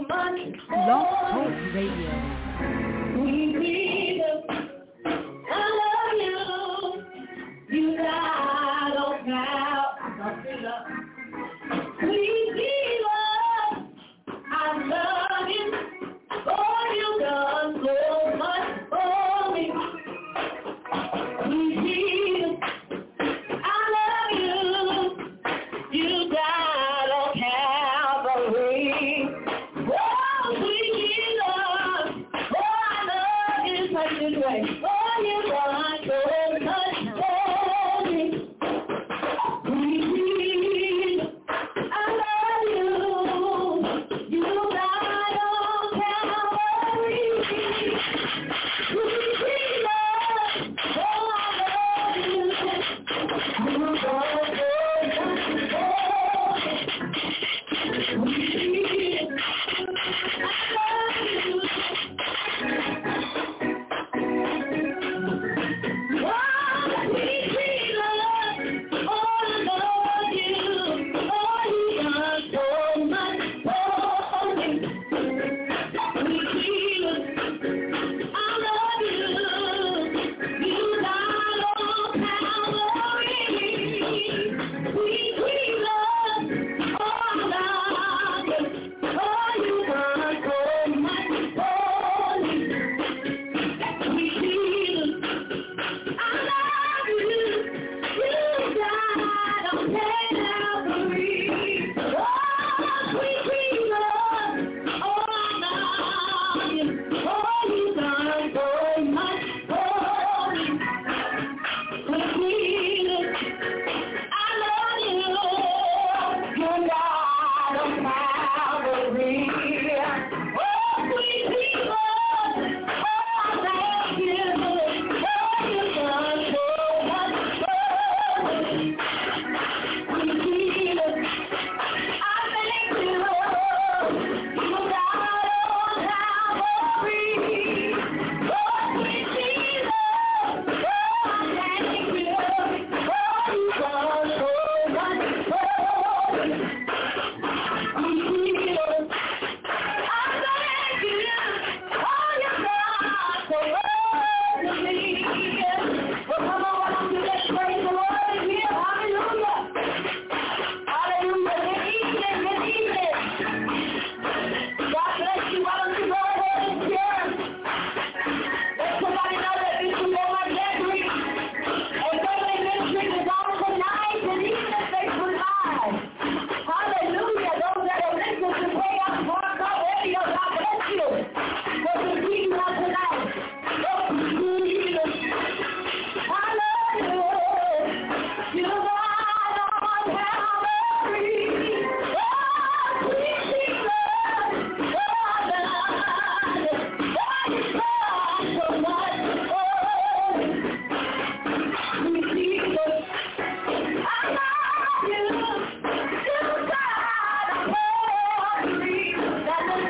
Blog Talk Radio. Sweet Jesus, I love you. You died on Calvary. Sweet Jesus, I love you. Oh, you done so much for me. Sweet Jesus, I love you. You died on Calvary. Oh, sweet Jesus, oh, I love you such a way. Oh, you done so much for me. Sweet Jesus, I love you. You died on Calvary. Sweet Jesus, oh, I love you. You done so much for me. Sweet Jesus, I love you. Oh, sweet Jesus, oh, I love you. Oh, you done so much for me. Sweet Jesus, I love you. You died on Calvary. Sweet Jesus, oh, I love you. Oh, you done so much for me. Sweet Jesus, I love you. You died on Calvary. Oh, sweet Jesus, oh, I love you. Oh, you done so much for me. Sweet Jesus, I love you. You died on Calvary. Oh, sweet Jesus, oh, I thank you. Oh, you done so much for me. Sweet Jesus, I thank you. You died on Calvary. Oh, sweet Jesus, oh, I thank you. Oh, you done so much for me. Sweet Jesus, I thank you. Oh, you done so much to me. Well, come on, why don't you just praise the Lord in here? Hallelujah. Hallelujah. Good evening. Good evening. God bless you. Why don't you go ahead and share? Let somebody know that this is Lord Gregory. And Family Ministries is on tonight and even Facebook Live. Hallelujah. Those that are listening to way out of our radio, God bless you. For being on tonight. Oh, Jesus. I love you. You died on Calvary. Oh, sweet Jesus. Oh, I love you. Oh, you done so much for me. Sweet Jesus, I love you. You died on Calvary. That's it.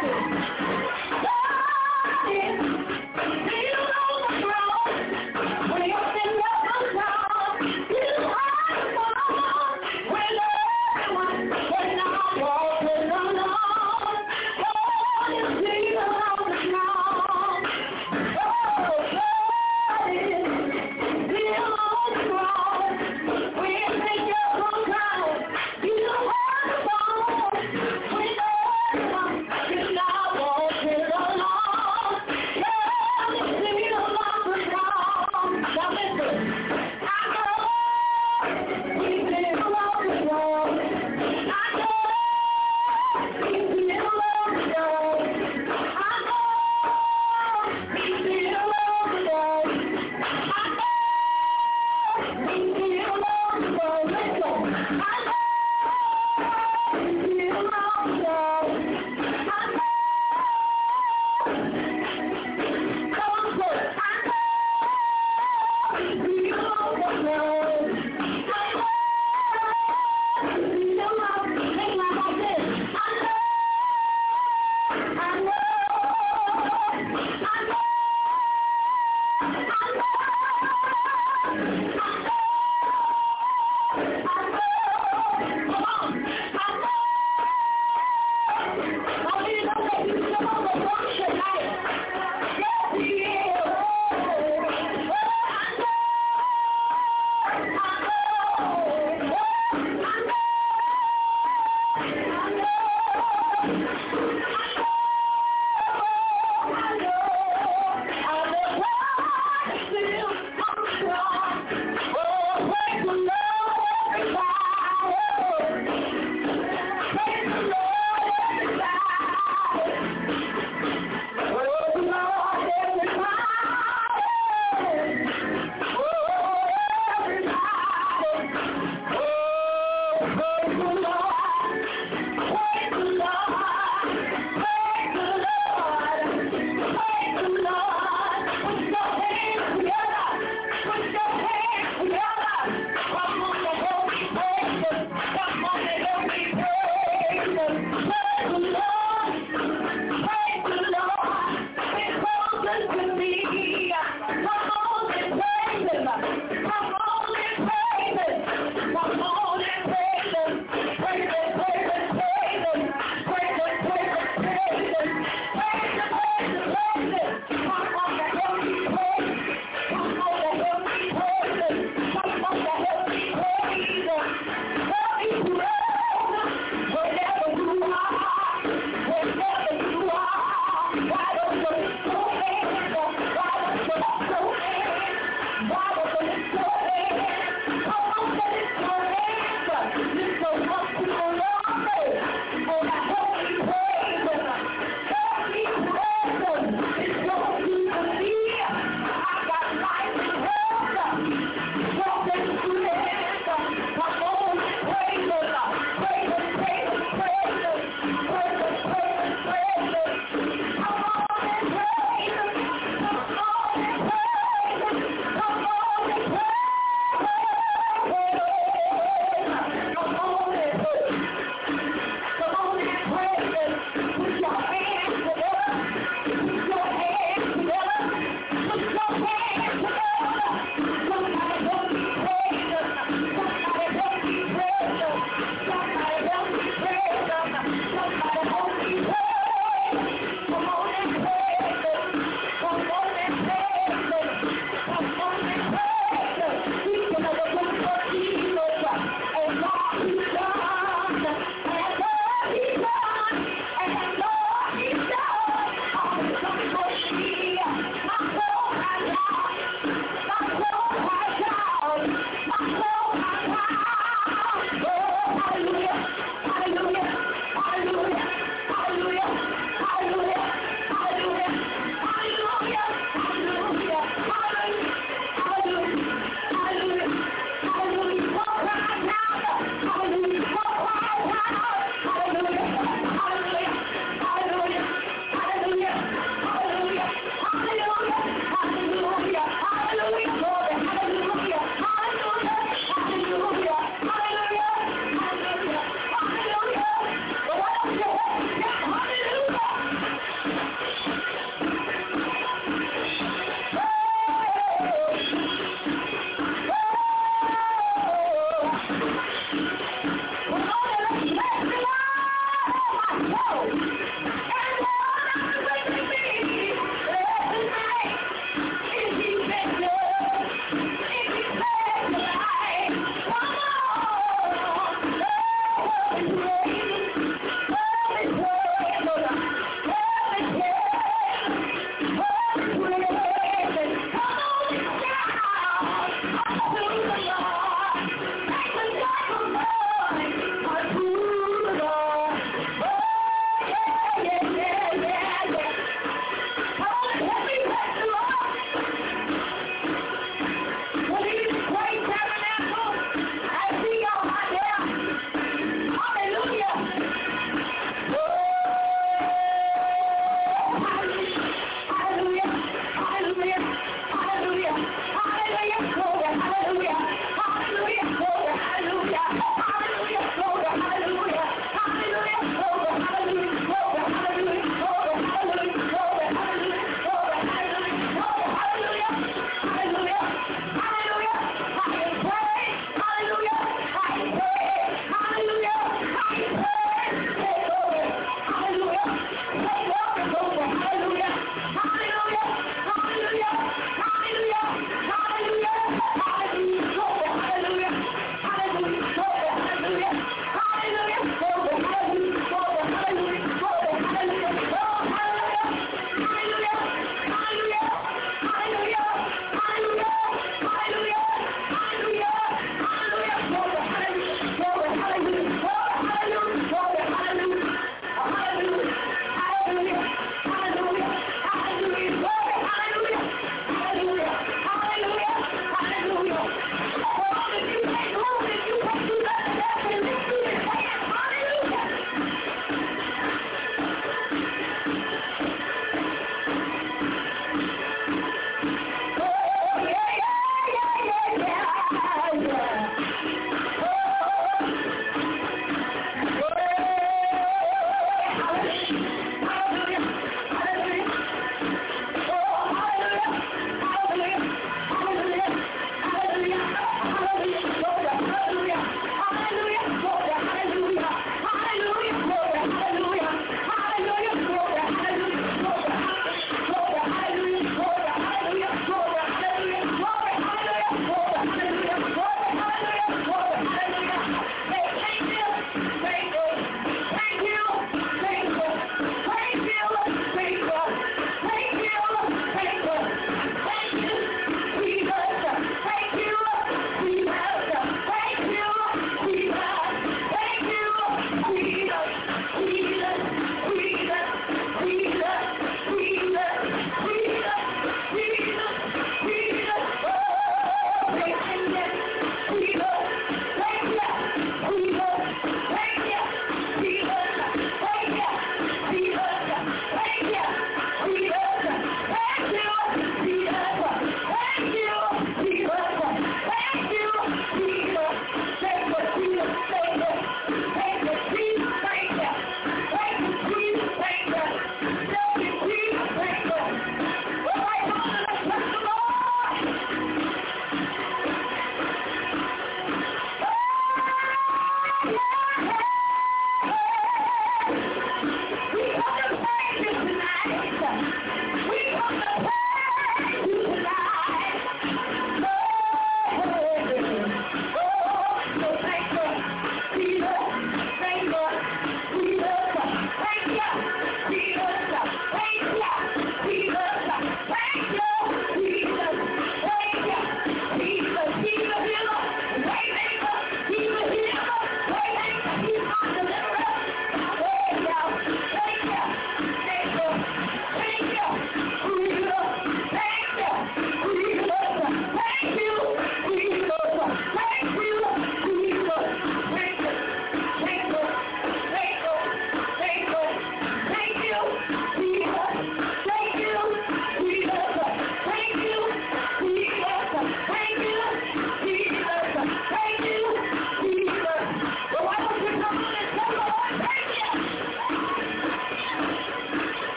Thank you.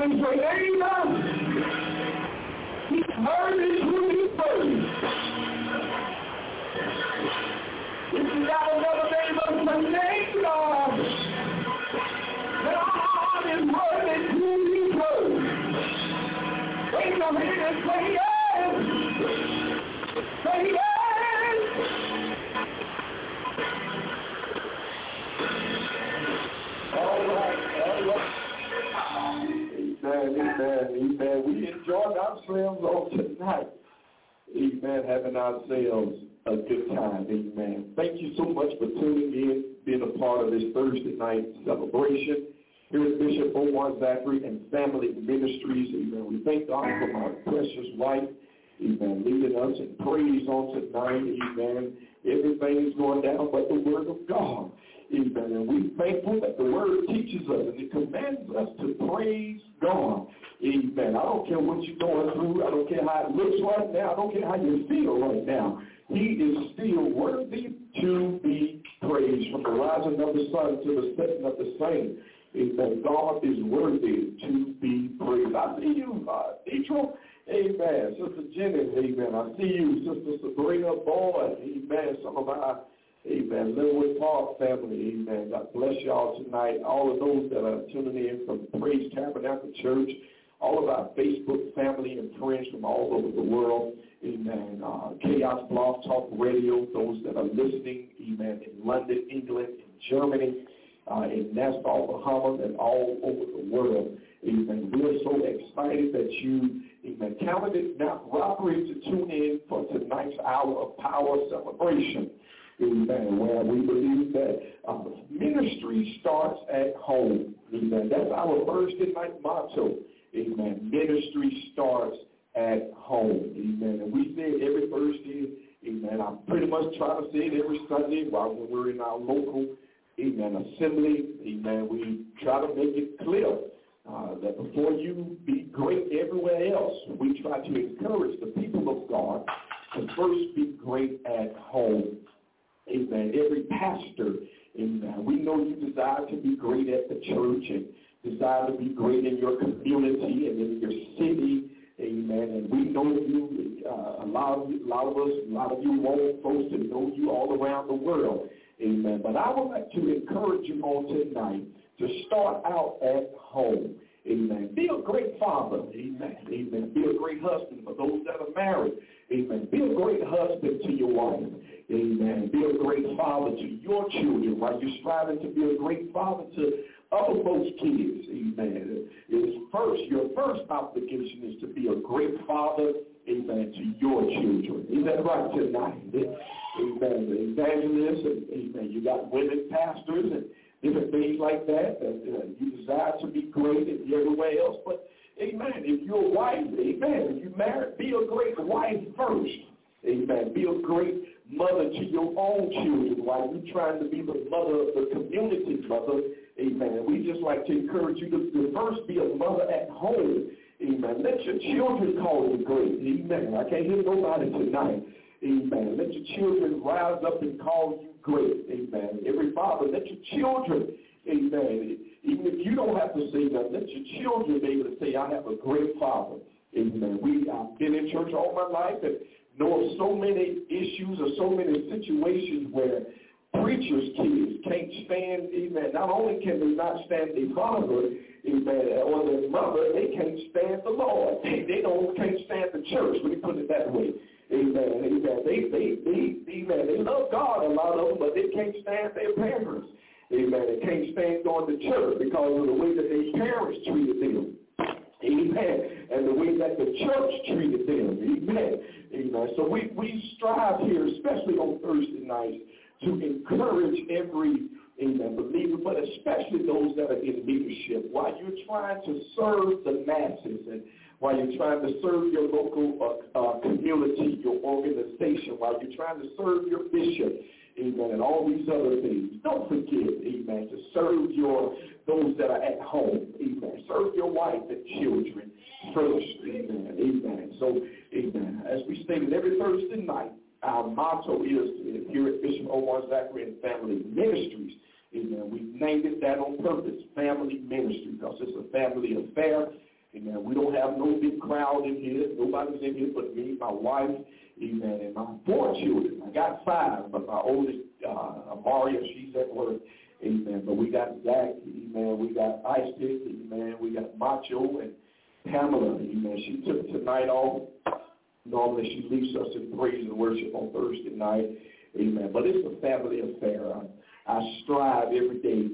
Somebody say, amen. He's worthy to be praised. If you got another neighbor, say, thank God. God is worthy to be praised. Raise your hand and say yes. Say yes. All right. Amen. We enjoyed ourselves on tonight. Amen. Having ourselves a good time. Amen. Thank you so much for tuning in, being a part of this Thursday night celebration here at Bishop Omar Zachary and Family Ministries. Amen. We thank God for my precious wife. Amen. Leading us in praise on tonight. Amen. Everything is going down but the word of God. Amen. And we're thankful that the word teaches us and it commands us to praise God. Amen. I don't care what you're going through. I don't care how it looks right now. I don't care how you feel right now. He is still worthy to be praised from the rising of the sun to the setting of the same. Amen. God is worthy to be praised. I see you, Deidre. Amen. Sister Jenny. Amen. I see you, Sister Sabrina Boyd. Amen. Some of our amen. Linwood Park family, amen. God bless y'all tonight. All of those that are tuning in from Praise Tabernacle Church, all of our Facebook family and friends from all over the world, amen. Chaos Blog Talk Radio, those that are listening, amen, in London, England, in Germany, in Nassau, Bahamas, and all over the world, amen. We're so excited that you, amen, counted it not robbery to tune in for tonight's hour of power celebration. Amen. Where we believe that ministry starts at home. Amen. That's our Thursday night motto. Amen. Ministry starts at home. Amen. And we say it every Thursday. Amen. I pretty much try to say it every Sunday while we're in our local, amen, assembly. Amen. We try to make it clear that before you be great everywhere else, we try to encourage the people of God to first be great at home. Amen. Every pastor, amen. We know you desire to be great at the church and desire to be great in your community and in your city. Amen. And we know you, a lot of you want folks to know you all around the world. Amen. But I would like to encourage you on tonight to start out at home. Amen. Be a great father. Amen. Amen. Be a great husband for those that are married. Amen. Be a great husband to your wife. Amen. Be a great father to your children while you're striving to be a great father to other folks' kids. Amen. Your first obligation is to be a great father, amen, to your children. Is that right tonight? Amen. The evangelists, and amen. You got women pastors and different things like that. You desire to be great and everywhere else. But, amen, if you're a wife, amen, if you're married, be a great wife first. Amen. Be a great mother to your own children while you're trying to be the mother of the community mother. Amen. We just like to encourage you to first be a mother at home. Amen. Let your children call you great. Amen. I can't hear nobody tonight. Amen. Let your children rise up and call you great. Amen. Every father, let your children, amen, even if you don't have to say that, let your children be able to say, I have a great father. Amen. I've been in church all my life and know of so many issues or so many situations where preachers' kids can't stand, amen. Not only can they not stand their father, amen, or their mother, they can't stand the Lord. They can't stand the church. Let me put it that way. Amen. Amen. They love God, a lot of them, but they can't stand their parents. Amen. They can't stand going to church because of the way that their parents treated them. Amen. And the way that the church treated them. Amen. Amen. So we strive here, especially on Thursday nights, to encourage every, amen, believer, but especially those that are in leadership, while you're trying to serve the masses and while you're trying to serve your local community, your organization, while you're trying to serve your bishop, amen, and all these other things. Don't forget, amen, to serve those that are at home, amen. Serve your wife and children first, amen, amen. So, amen, as we stated every Thursday night, our motto is here at Bishop Omar Zachary and Family Ministries. Amen. We named it that on purpose, Family Ministry, because it's a family affair. Amen. We don't have no big crowd in here. Nobody's in here but me, my wife, amen, and my 4 children. I got 5, but my oldest, Maria, she's at work. Amen. But we got Zach, amen. We got Ice Pick, amen. We got Macho and Pamela, amen. She took tonight off. Normally she leads us in praise and worship on Thursday night, amen. But it's a family affair. I strive every day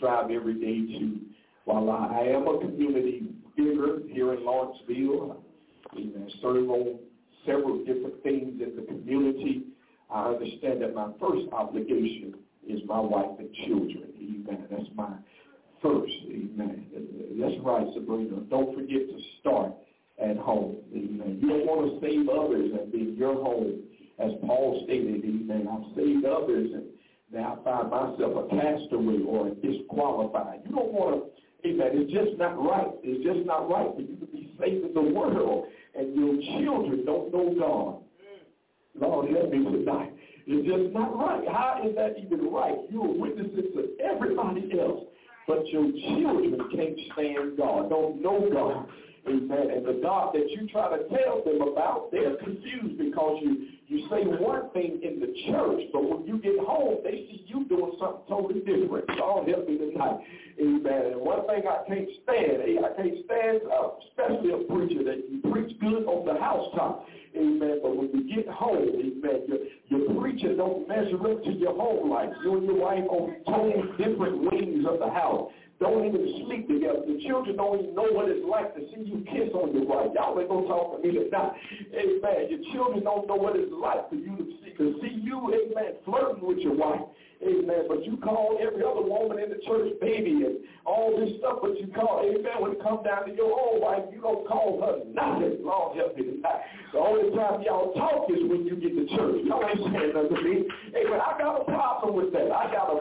to, while I am a community figure here in Lawrenceville, amen, serve on several different things in the community, I understand that my first obligation is my wife and children, amen. That's my first, amen. That's right, Sabrina. Don't forget to start at home, amen. You don't want to save others and be in your home. As Paul stated, amen, I've saved others and now I find myself a castaway or disqualified. You don't want to, amen, it's just not right. It's just not right for you to be saved in the world and your children don't know God. Lord, help me tonight. It's just not right. How is that even right? You're witnessing to everybody else, but your children can't stand God, don't know God. Amen. And the God that you try to tell them about, they're confused because you say one thing in the church, but when you get home, they see you doing something totally different. God help me tonight. Amen. And one thing I can't stand, especially a preacher that you preach good on the housetop. Amen. But when you get home, amen, your preacher don't measure up to your home life. You and your wife on totally different wings of the house. Don't even sleep together. The children don't even know what it's like to see you kiss on your wife. Y'all ain't gonna talk to me tonight. Amen. Your children don't know what it's like for you to see you, amen, flirting with your wife. Amen. But you call every other woman in the church baby and all this stuff, but you call, amen, when it comes down to your own wife, you don't call her nothing. Lord help me tonight. The only time y'all talk is when you get to church. Y'all ain't saying nothing to me. Amen. I got a problem with that.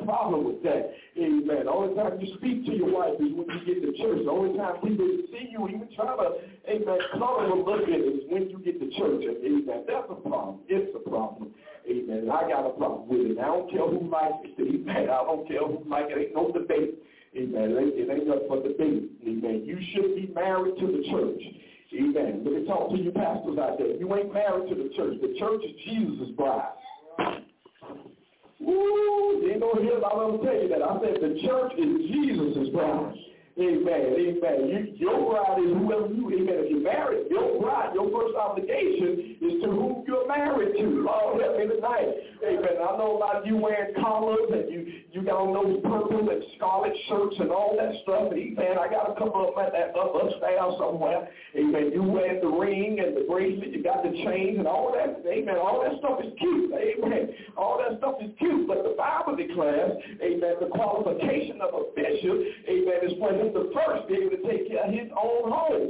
Amen. The only time you speak to your wife is when you get to church. The only time people see you even try to, amen, color a little bit is when you get to church. Amen. That's a problem. It's a problem. Amen. I got a problem with it. I don't care who likes it. Amen. I don't care who likes it. Ain't no debate. Amen. It ain't up for debate. Amen. You should be married to the church. Amen. Let me talk to you pastors out there. You ain't married to the church. The church is Jesus' bride. Ooh, you ain't gonna hear about them tell you that. I said the church is Jesus' bride. Amen. Amen. Your bride is whoever you, amen. If you're married, your bride, your first obligation is to whom you're married to. Lord help me tonight. Amen. I know a lot of you wearing collars and you got on those purple and scarlet shirts and all that stuff. Amen. I got a couple of them at that upstairs somewhere. Amen. You wear the ring and the bracelet, you got the chains and all that. Amen. All that stuff is cute. Amen. All that stuff is cute. But the Bible declares, amen, the qualification of a bishop, amen, is for him to first be able to take care of his own home.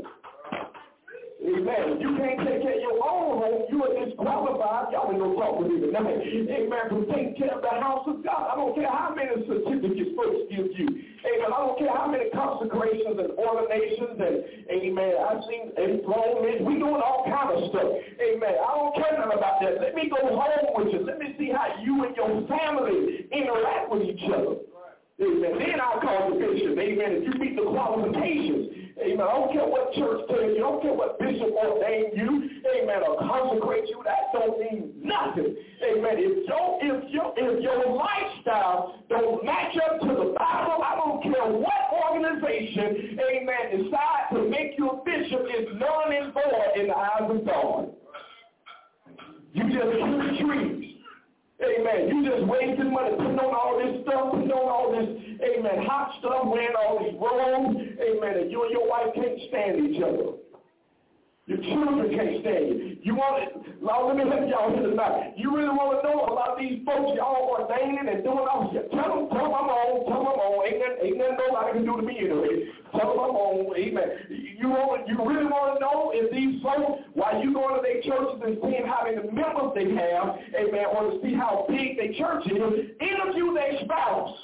Amen. You can't take care of your own home, you are disqualified. Y'all ain't gonna talk with me tonight. Amen. From taking care of the house of God. I don't care how many certificates folks give you. Amen. I don't care how many consecrations and ordinations and amen. I've seen enthronement. We doing all kind of stuff. Amen. I don't care nothing about that. Let me go home with you. Let me see how you and your family interact with each other. Amen. Then I'll call the bishop. Amen. If you meet the qualifications. Amen. I don't care what church tells you. I don't care what bishop ordained you. Amen. Or consecrate you. That don't mean nothing. Amen. If your lifestyle don't match up to the Bible, I don't care what organization, amen, decide to make you a bishop is null and void in the eyes of God. You just kill trees. Amen. You just wasting money, putting on all this stuff, putting on all this, amen, hot stuff, wearing all these robes, amen, and you and your wife can't stand each other. Your children can't stand you. You want it, Lord, let me help y'all here tonight. You really want to know about these folks y'all ordaining and doing all this? Tell them I'm on. Ain't nothing nobody can do to me anyway. Tell them I'm on. Amen. You really want to know if these folks, while you going to their churches and seeing how many members they have, amen, or to see how big their church is, interview their spouse.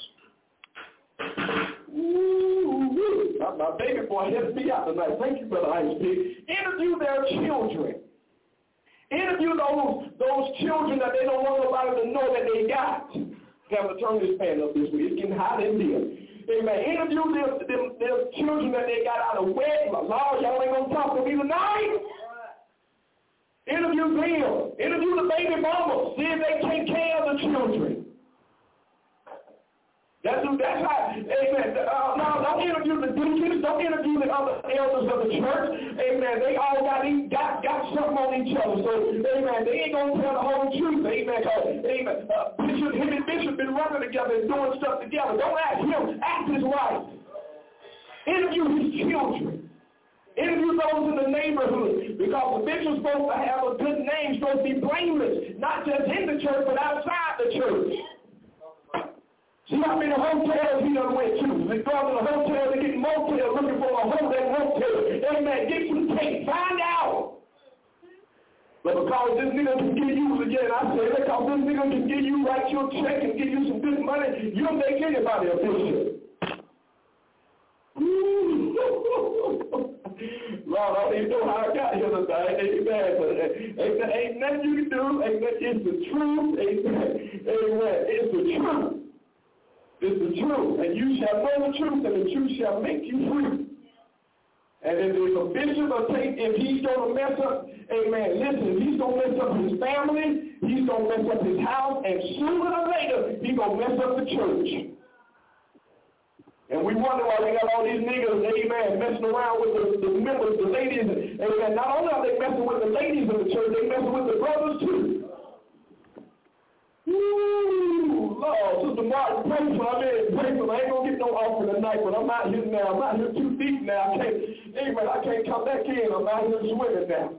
Ooh, my baby boy helped me out tonight. Thank you, Brother Ice-P. Interview their children. Interview those children that they don't want nobody to know that they got. Got to turn this fan up this week. It's getting hot in here. Amen. Interview them children that they got out of wedlock. Lord, y'all ain't going to talk to me tonight. Interview them. Interview the baby mamas. See if they take care of the children. That's how, amen. No, don't interview the deacons. Don't interview the other elders of the church. Amen. They all got something on each other. So, amen, they ain't going to tell the whole truth. Amen. Amen. Him and Bishop been running together and doing stuff together. Don't ask him. Ask his wife. Interview his children. Interview those in the neighborhood. Because the bishop's supposed to have a good name, supposed to be blameless. Not just in the church, but outside the church. See how many hotels he done went to. They go to the hotel, they get motel, looking for a hotel. Amen. Get some tape. Find out. But because this nigga can get you again, I say, because this nigga can get you, write your check and give you some good money, you'll make anybody a bishop. Lord, I don't even know how I got here tonight. Amen. But ain't nothing you can do. Amen. It's the truth. Amen. Amen. It's the truth. It's the truth, and you shall know the truth, and the truth shall make you free. And if a bishop if he's going to mess up, amen, listen, he's going to mess up his family, he's going to mess up his house, and sooner or later, he's going to mess up the church. And we wonder why they got all these niggas, amen, messing around with the members, the ladies, amen. Not only are they messing with the ladies of the church, they messing with the brothers too. Ooh, Lord, Sister Martin, pray for me. I ain't going to get no offering tonight, but I'm out here now. I'm out here too deep now. I can't come back in. I'm out here swimming now.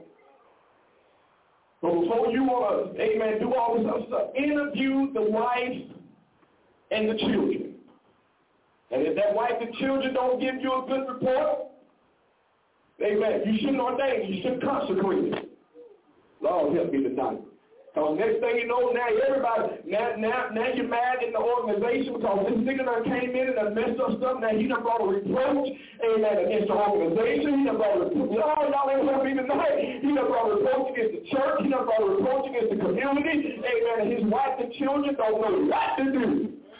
But before you want to, amen, do all this other stuff, interview the wife and the children. And if that wife and children don't give you a good report, amen, you shouldn't ordain, you shouldn't consecrate it. Lord, help me tonight. Because next thing you know, now everybody, now you're mad in the organization because this nigga done came in and done messed up stuff. Now he done brought a reproach, amen, against the organization. He done brought a reproach. Y'all ain't help me tonight. He done brought a reproach against the church. He done brought a reproach against the community. Amen. And his wife and children don't know what to do.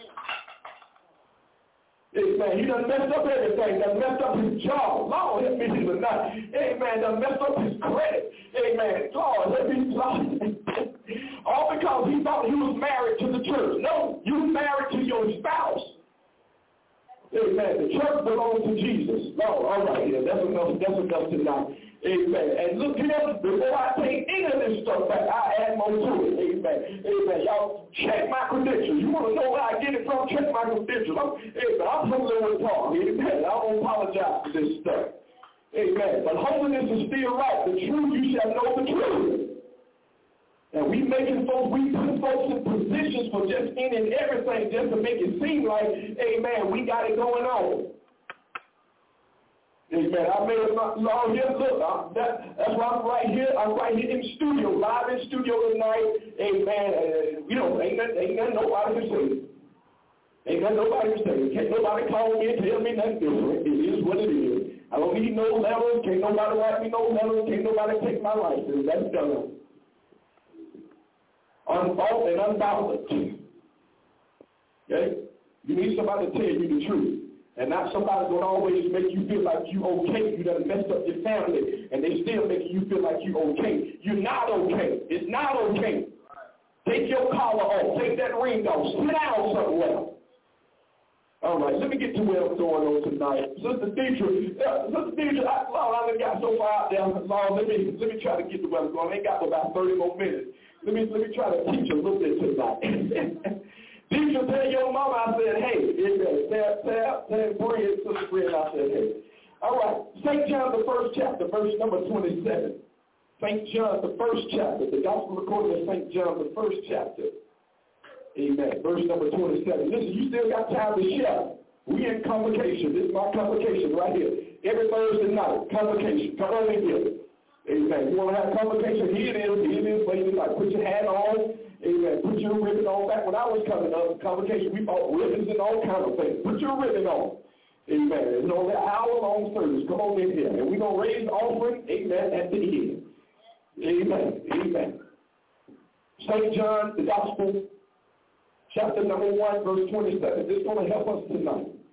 Amen. He done messed up everything. Done messed up his job. Lord, help me tonight. Amen. Done messed up his credit. Amen. Lord, let me all because he thought he was married to the church. No, you married to your spouse. Amen. The church belongs to Jesus. Lord, all right, yeah, that's enough tonight. Amen. And look here, before I take any of this stuff back, I add more to it. Amen. Amen. Y'all check my credentials. You want to know where I get it from? Check my credentials. I'm familiar with Paul. Amen. I don't apologize for this stuff. Amen. But holiness is still right. The truth, you shall know the truth. And we put folks in positions for just any and everything just to make it seem like, amen, we got it going on. Amen. I made a long here. Look, that's why I'm right here. I'm right here in studio, live in studio tonight. Amen. Ain't nothing nobody can say. Ain't nothing nobody can say. Can't nobody call me and tell me nothing different. It is what it is. I don't need no letters. Can't nobody write me no letters. Can't nobody take my license. That's done. Unfault and unbounded. Okay? You need somebody to tell you the truth. And not somebody going to always make you feel like you okay. You done messed up your family, and they still making you feel like you okay. You're not okay. It's not okay. Take your collar off. Take that ring off. Sit down somewhere. All right, let me get to where I'm going on tonight. Sister Deidre, I done got so far out there. Lord, let me try to get to where I'm going. I ain't got about 30 more minutes. Let me try to teach a little bit tonight. Deidre, tell your mama I said, hey. Tell Bria, Sister Bria, I said, hey. All right, St. John, the first chapter, verse number 27. St. John, the first chapter, the gospel according to St. John, the first chapter. Amen. Verse number 27. Listen, you still got time to share. We in convocation. This is my convocation right here. Every Thursday night, convocation. Come on in here. Amen. You want to have convocation? Here it is, ladies. Like, put your hat on. Amen. Put your ribbon on. Back when I was coming up, convocation, we bought ribbons and all kinds of things. Put your ribbon on. Amen. It's only an hour-long service. Come on in here. And we're going to raise the offering, amen, at the end. Amen. Amen. St. John, the Gospel, chapter number 1, verse 27. This is going to help us tonight.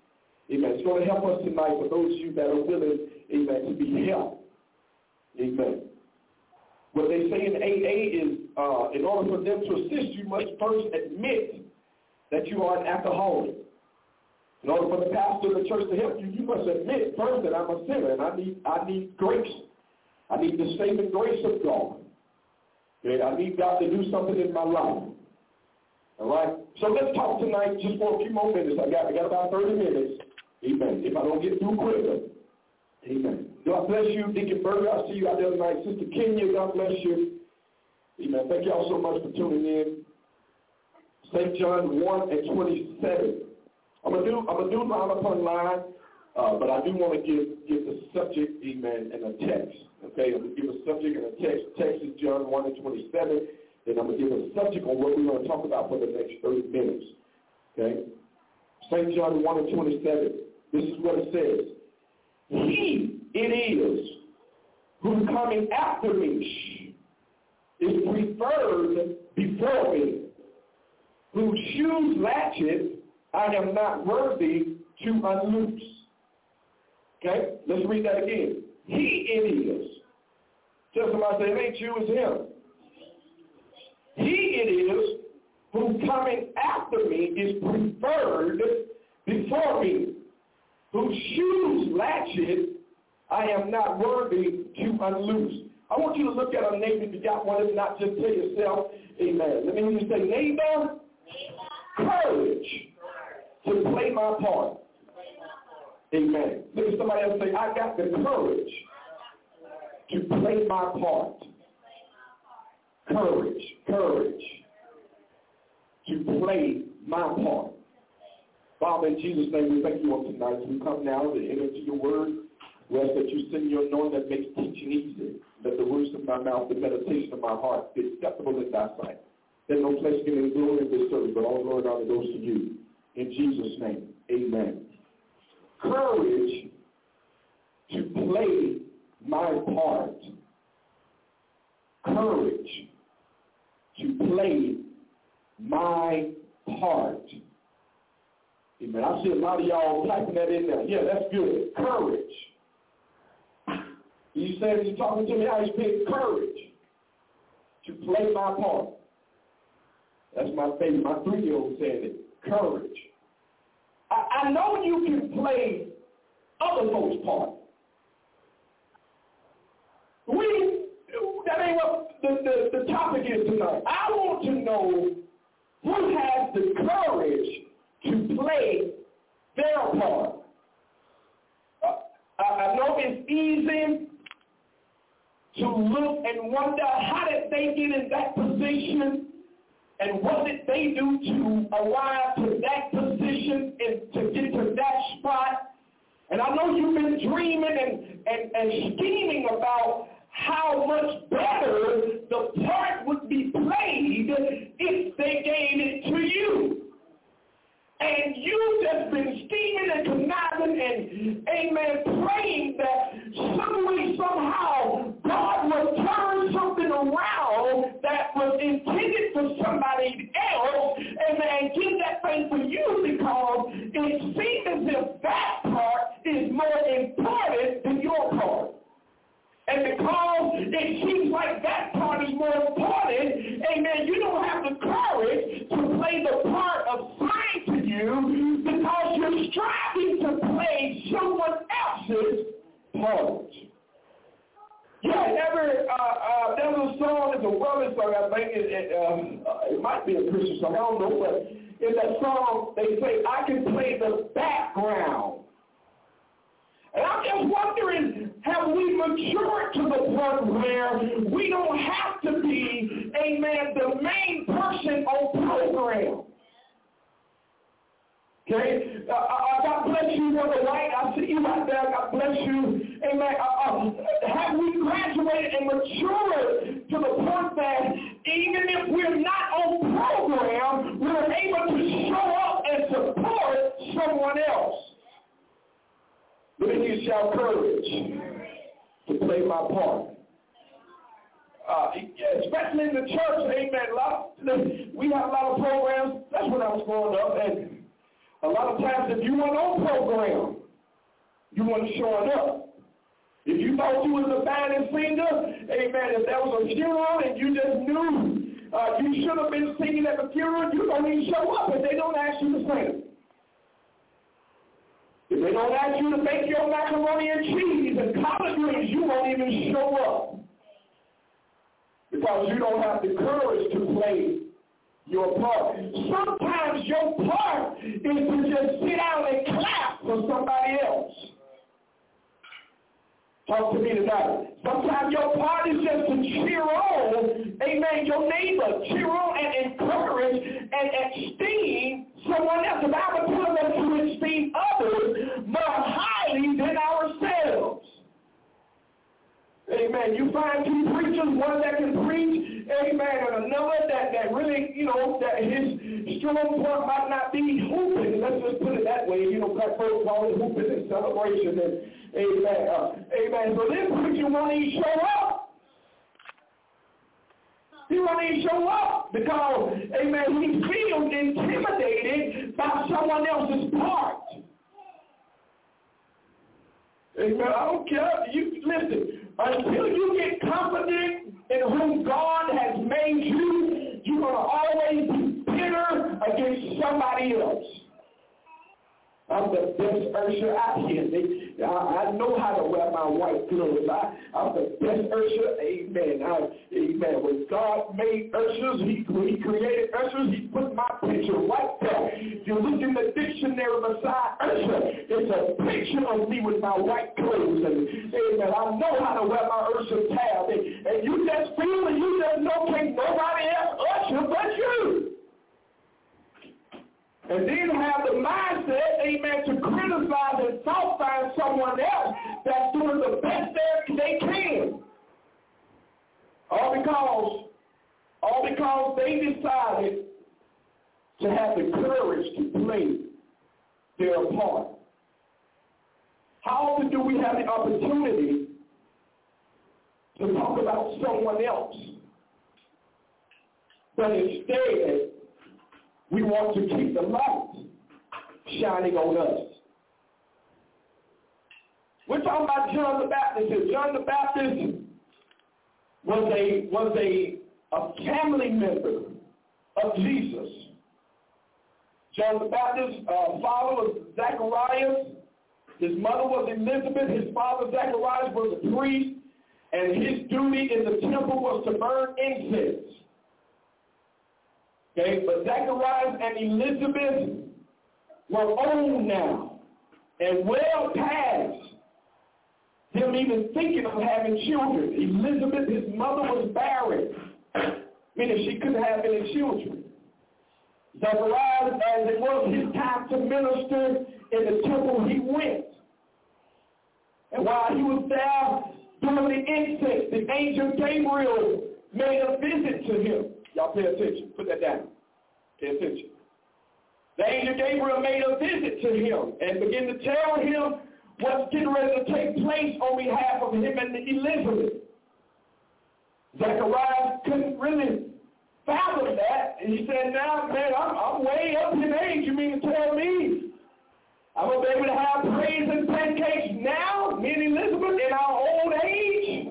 Amen. It's going to help us tonight for those of you that are willing, amen, to be helped. Amen. What they say in AA is, in order for them to assist, you must first admit that you are an alcoholic. In order for the pastor of the church to help you, you must admit first that I'm a sinner and I need grace. I need the saving grace of God. Okay? I need God to do something in my life. All right? So let's talk tonight just for a few more minutes. I got about 30 minutes. Amen. If I don't get through quicker. Amen. God bless you, Deacon Berger. I see you out there tonight. Sister Kenya, God bless you. Amen. Thank you all so much for tuning in. St. John 1:27. I'm gonna do line upon line, but I do want to give the subject, amen, and a text. Okay, I'm gonna give a subject and a text. Text is John 1:27. Then I'm gonna give a subject on what we're going to talk about for the next 30 minutes. Okay, St. John 1:27. This is what it says. He it is who coming after me is preferred before me, whose shoes latchet I am not worthy to unloose. Okay? Let's read that again. He it is. Tell somebody, say, it ain't you, it's him. He it is who coming after me is preferred before me, whose shoes latchet I am not worthy to unloose. I want you to look at a neighbor if you got one. If not, just tell yourself, amen. Let me hear you say, neighbor, courage to play my part. Amen. Look at somebody else say, I got the courage to play my part. Courage to play my part. Father, in Jesus' name, we thank you on tonight. We come now to enter into your word. We ask that you send your anointing that makes teaching easy. Let the words of my mouth, the meditation of my heart be acceptable in thy sight. There's no place giving glory in this service, but all glory and honor goes to you. In Jesus' name, amen. Courage to play my part. Courage to play my part. Amen. I see a lot of y'all typing that in there. Yeah, that's good. Courage. You said you're talking to me, I speak courage to play my part. That's my favorite. My 3-year-old said it. Courage. I know you can play other folks' part. That ain't what the topic is tonight. I want to know who has the courage to play their part. I know it's easy to look and wonder how did they get in that position and what did they do to arrive to that position and to get to that spot. And I know you've been dreaming and scheming about how much better the part would be played if they gave it to you. And you just been scheming and conniving and, amen, praying that some way, somehow, God will turn something around that was intended for somebody else, and give that thing for you because it seems as if that part is more important than your part. And because it seems like that part is more important, amen, you don't have the courage to play the part assigned to you because you're striving to play someone else's part. Yeah, there's a song, it's a worldly song, I think it might be a Christian song, I don't know, but in that song, they say, I can play the background. And I'm just wondering, have we matured to the point where we don't have to be, amen, the main person on program? Okay? God bless you, Brother White. I see you out there. God bless you. Amen. Have we graduated and matured to the point that even if we're not on program, we're able to show up and support someone else? But then you shout courage to play my part. Especially in the church, amen. We have a lot of programs. That's when I was growing up. And A lot of times if you weren't on program, you weren't showing up. If you thought you was a band and singer, amen, if there was a funeral and you just knew you should have been singing at the funeral, you don't even show up if they don't ask you to sing. If they don't ask you to make your macaroni and cheese and collard greens, you won't even show up. Because you don't have the courage to play your part. Sometimes your part is to just sit down and clap for somebody else. Talk to me tonight. Sometimes your part is just to cheer on, amen, your neighbor. Cheer on and encourage and esteem someone else. The Bible tells us to esteem others more highly than ourselves. Amen. You find two preachers, one that can preach, amen, and another that really, that his strong point might not be hooping. Let's just put it that way. Black folks call it hooping and celebration. And amen. So this preacher won't even show up. He won't even show up because, amen, he feels intimidated by someone else's part. Amen. I don't care. You listen. Until you get confident in whom God has made you, you're going to always be bitter against somebody else. I'm the best usher out here. I know how to wear my white clothes. I'm the best usher. Amen. Amen. When God made ushers, he created ushers, he put my picture right there. If you look in the dictionary beside usher, it's a picture of me with my white clothes. And amen. I know how to wear my usher tab. And you just feel and you just know can't nobody else usher but you. And then have the mindset, amen, to criticize and fault find someone else that's doing the best they can. All because they decided to have the courage to play their part. How often do we have the opportunity to talk about someone else? But instead, we want to keep the light shining on us. We're talking about John the Baptist here. John the Baptist was a family member of Jesus. John the Baptist's father was Zacharias. His mother was Elizabeth. His father Zacharias was a priest. And his duty in the temple was to burn incense. Okay, but Zacharias and Elizabeth were old now and well past him even thinking of having children. Elizabeth, his mother, was barren, meaning she couldn't have any children. Zacharias, as it was his time to minister in the temple, he went. And while he was there doing the incense, the angel Gabriel made a visit to him. Y'all pay attention. Put that down. Pay attention. The angel Gabriel made a visit to him and began to tell him what's getting ready to take place on behalf of him and Elizabeth. Zacharias couldn't really fathom that. And he said, now, man, I'm way up in age. You mean to tell me I'm going to be able to have praise and pancakes now, me and Elizabeth, in our old age?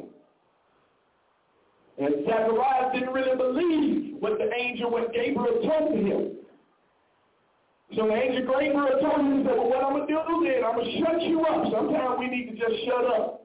And Zacharias didn't really believe what the angel, what Gabriel told him. So the angel Gabriel told him, he said, well, what I'm going to do then, I'm going to shut you up. Sometimes we need to just shut up.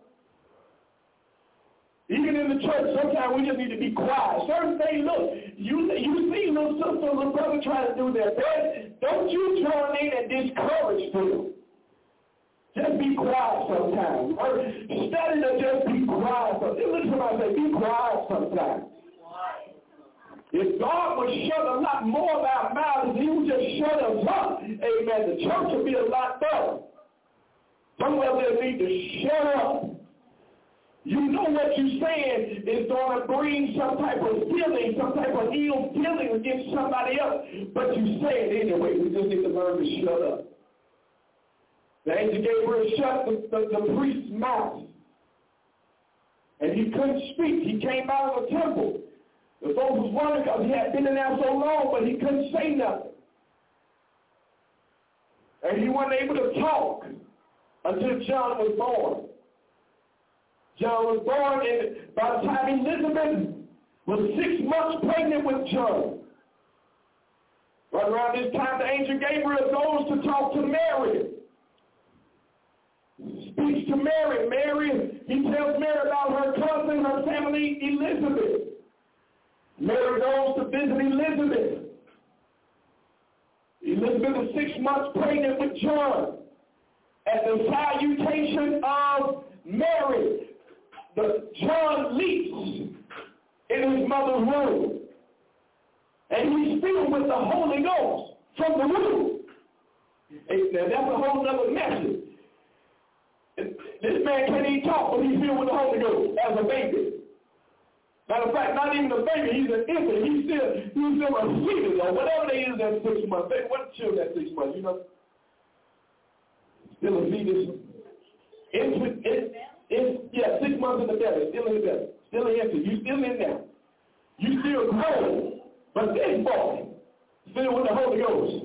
Even in the church, sometimes we just need to be quiet. Certain things, look, you see little sister, little brother trying to do their best. Don't you join in and discourage them. Just be quiet sometimes. Study to just be quiet sometimes. Listen to somebody say, be quiet sometimes. If God would shut a lot more of our mouths, he would just shut us up. Amen. The church would be a lot better. Somewhere they need to shut up. You know what you're saying is going to bring some type of feeling, some type of ill feeling against somebody else. But you say it anyway. We just need to learn to shut up. The angel Gabriel shut the priest's mouth. And he couldn't speak. He came out of the temple. The folks was wondering because he had been in there so long, but he couldn't say nothing. And he wasn't able to talk until John was born. John was born, and by the time Elizabeth was 6 months pregnant with John, right around this time, the angel Gabriel goes to talk to Mary. Speaks to Mary. Mary, he tells Mary about her cousin, her family, Elizabeth. Mary goes to visit Elizabeth. Elizabeth is 6 months pregnant with John. At the salutation of Mary, John leaps in his mother's womb. And he's filled with the Holy Ghost from the womb. Now that's a whole other message. This man can't even talk, but he's filled with the Holy Ghost as a baby. Matter of fact, not even a baby, he's an infant. He's still a fetus or whatever they is at 6 months. Baby, what children at 6 months, you know? Still a fetus. Yeah, 6 months in the belly, still in the belly. Still an infant. You still in there. You still growing. But this boy, filled with the Holy Ghost.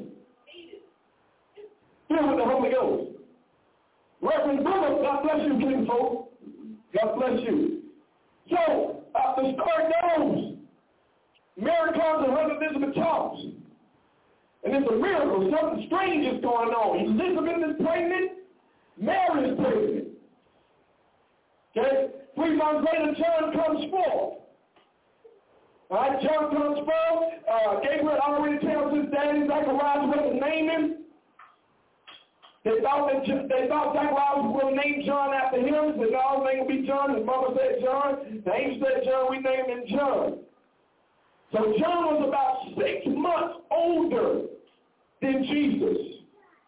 Filled with the Holy Ghost. Reverend Brother, God bless you, King folk. God bless you. So, the story goes, Mary comes and her Elizabeth talks. And it's a miracle. Something strange is going on. Elizabeth is pregnant. Mary is pregnant. Okay? 3 months later, John comes forth. All right, John comes forth. Gabriel already tells his daddy Zacharias what to name him. They thought Zacharias will name John after him. They thought all name will be John. His mama said John. The angel said John. We named him John. So John was about 6 months older than Jesus.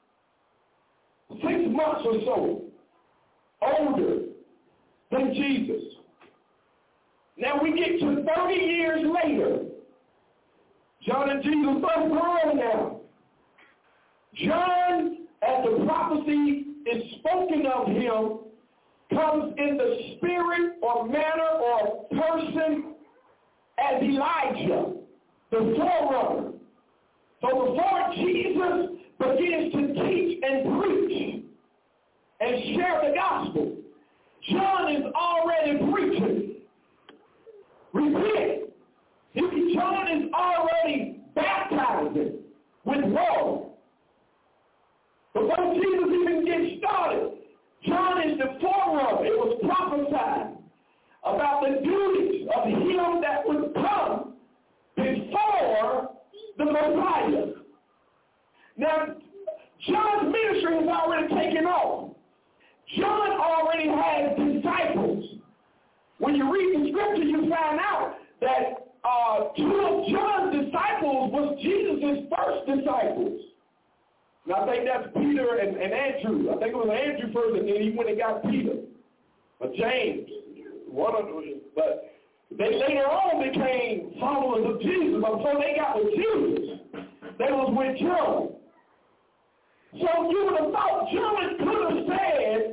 6 months or so older than Jesus. Now we get to 30 years later. John and Jesus both grown now. John, as the prophecy is spoken of him, comes in the spirit or manner or person as Elijah, the forerunner. So before Jesus begins to teach and preach and share the gospel, John is already preaching. Repent. John is already baptizing with water. Before Jesus even gets started, John is the forerunner. It was prophesied about the duties of him that would come before the Messiah. Now, John's ministry has already taken off. John already has disciples. When you read the scripture, you find out that 2 of John's disciples was Jesus' first disciples. And I think that's Peter and Andrew. I think it was Andrew first, and then he went and got Peter. Or James. But they later on became followers of Jesus. But before they got with Jesus, they was with John. So you would have thought John could have said,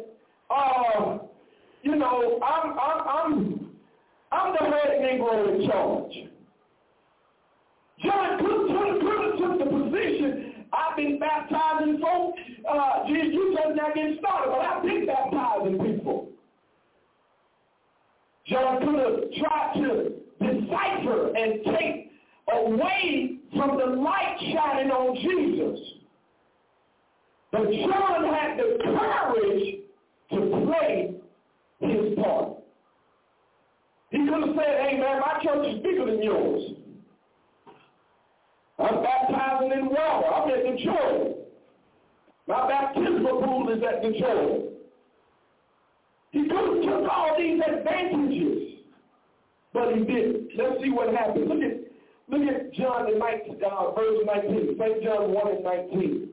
I'm the head Negro in charge. John could have took the position. I've been baptizing folks. You just not getting started, but I've been baptizing people. John could have tried to decipher and take away from the light shining on Jesus. But John had the courage to play his part. He could have said, hey man, my church is bigger than yours. I'm baptizing in water. I'm at the Jordan. My baptismal pool is at the Jordan. He could have took all these advantages, but he didn't. Let's see what happened. Look at John in verse 19. St. John 1 and 19.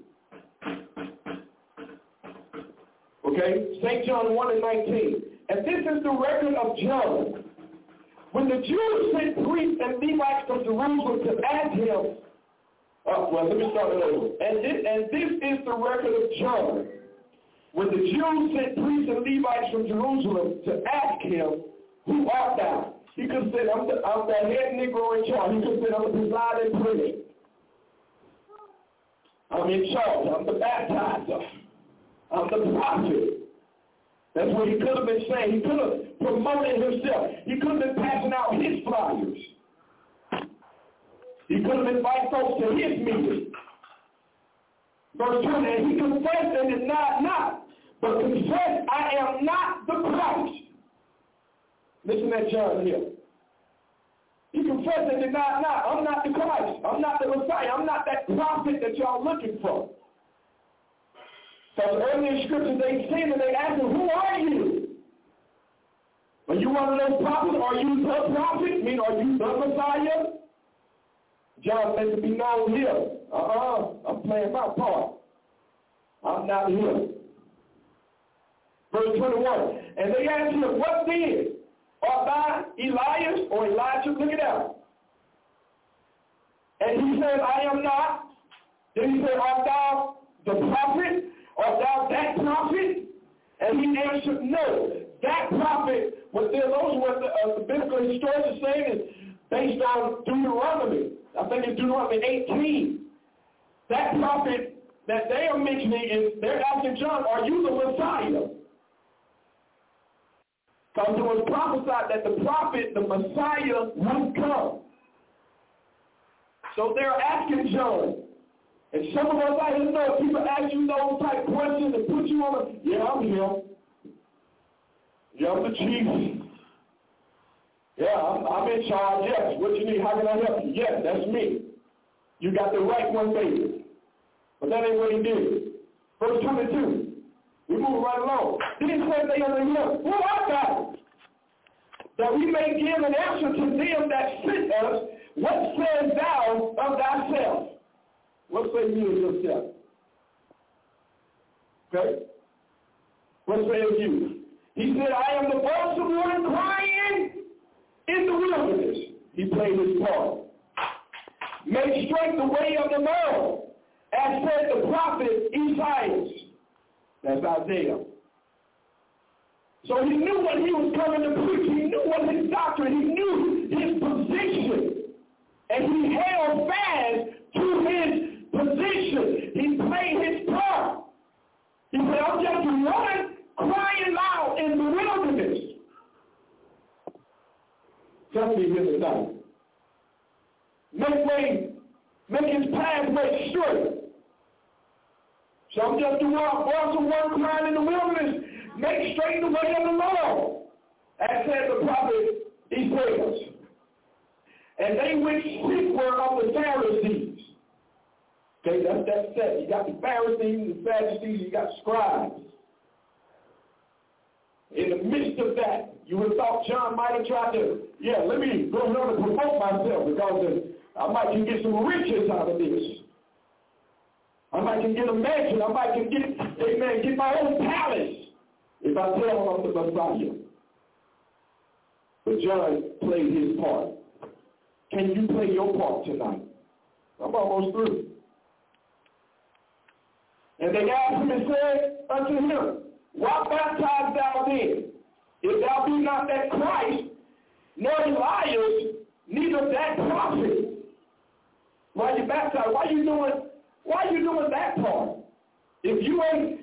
Okay, St. John 1 and 19. And this is the record of John. When the Jews sent priests and Levites from Jerusalem to ask him, let me start it over. And this is the record of John. When the Jews sent priests and Levites from Jerusalem to ask him, who art thou? He could have said, I'm the head Negro in charge. He could have said, I'm the presiding priest. I'm in charge. I'm the baptizer. I'm the prophet. That's what he could have been saying. He could have promoted himself. He could have been passing out his flyers. He could have invited folks to his meeting. Verse 20, and he confessed and denied not, but confessed, I am not the Christ. Listen to John here. He confessed and denied not, I'm not the Christ. I'm not the Messiah. I'm not that prophet that y'all looking for. Because earlier in scriptures they seen and they asked him, who are you? Are you one of those prophets? Are you the prophet? I mean, are you the Messiah? John makes it be known here. I'm playing my part. I'm not here. Verse 21. And they asked him, what then? Art thou Elias or Elijah? Look it out. And he said, I am not. Then he said, art thou the prophet? Art thou that prophet? And he answered, no. That prophet, what theologians, what the biblical historians are saying is based on Deuteronomy. I think it's Deuteronomy 18. That prophet that they are mentioning is, they're asking John, are you the Messiah? Because it was prophesied that the prophet, the Messiah, would come. So they're asking John. And some of us out here know, people ask you those type questions and put you on a, yeah, I'm here. Yeah, I'm the chief. Yeah, I'm in charge. Yes. What you need? How can I help you? Yes, that's me. You got the right one, baby. But that ain't what he did. Verse 22. We move right along. Then he said they unto him, who art thou? That we may give an answer to them that sent us. What sayest thou of thyself? What say you of yourself? Okay? What say you? He said, I am the voice of one crying in the wilderness. He played his part. Make straight the way of the Lord, as said the prophet Isaiah. That's Isaiah. So he knew what he was coming to preach. He knew what his doctrine. He knew his position. And he held fast to his position. He played his part. He said, I'm just one crying loud in the wilderness. Somebody here tonight. Make his pathway straight. So I'm just the voice of one crying in the wilderness. Make straight the way of the Lord. As said the prophet Isaiah. And they which seek were of the Pharisees. Okay, that's that set. You got the Pharisees, the Sadducees, you got scribes. In the midst of that, you would have thought John might have tried to, let me go ahead and promote myself because I might can get some riches out of this. I might can get a mansion. I might can get my own palace if I tell them I'm the Messiah. But John played his part. Can you play your part tonight? I'm almost through. And they asked him and said unto him, why baptize thou then? If thou be not that Christ, nor Elias, neither that prophet. Why you baptize? Why you doing that part? If you ain't